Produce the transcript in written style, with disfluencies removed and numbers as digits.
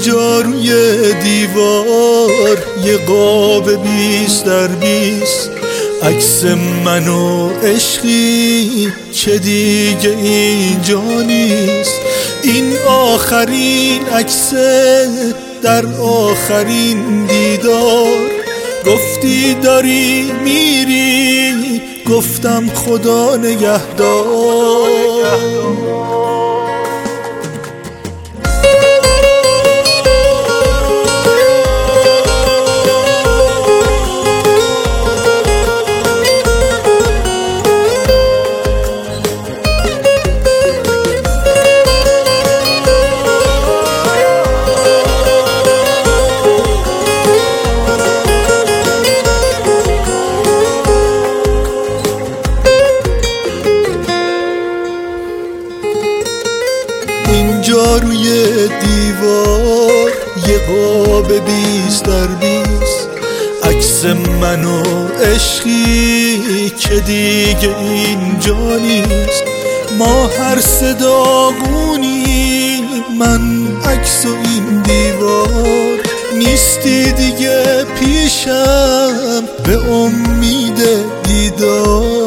اینجا روی دیوار یه قاب 20x20 عکس من و عشقی که دیگه اینجا نیست. این آخرین عکسه در آخرین دیدار. گفتی داری میری، گفتم خدا نگهدار. اینجا روی دیوار یه قاب 20x20 عکس من و عشقی که دیگه اینجا نیست. ما هر صداغونی، من عکس و این دیوار. نیستی دیگه پیشم به امید دیدار.